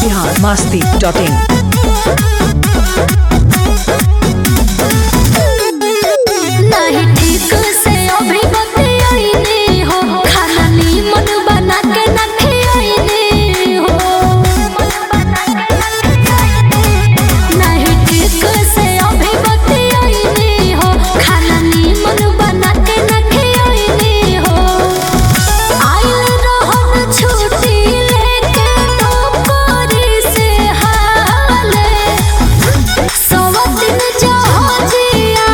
biharmasti.in नहीं ठीक से अभी बतियाइनी हो, खाना नीमन बना के न खियाइनी हो। नहीं ठीक से अभी बतियाइनी हो, खाना नीमन बना के न खियाइनी हो। आइल रहन छुट्टी लेके नौकरी से हाले, सवा दिन जहाजिया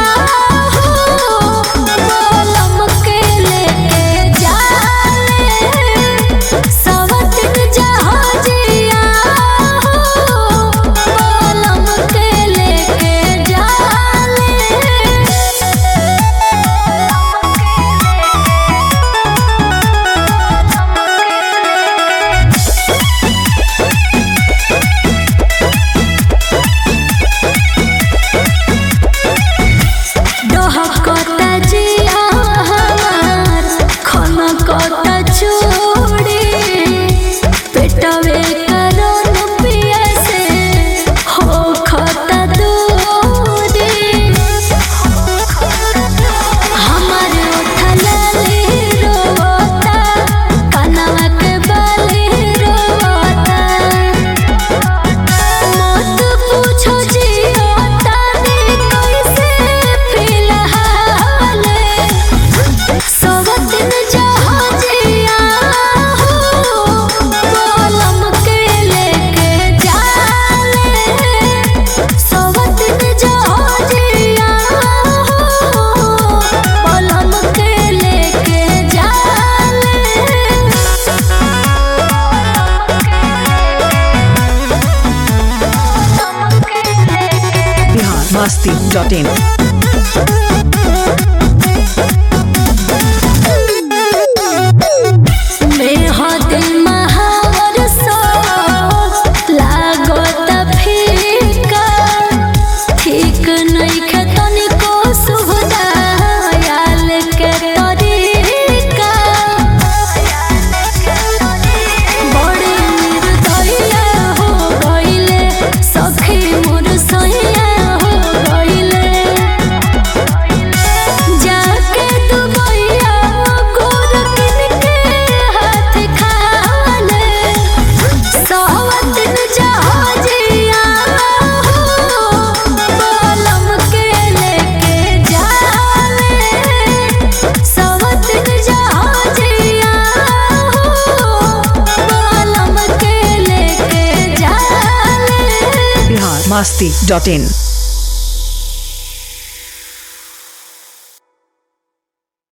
biharmasti.in biharmasti.in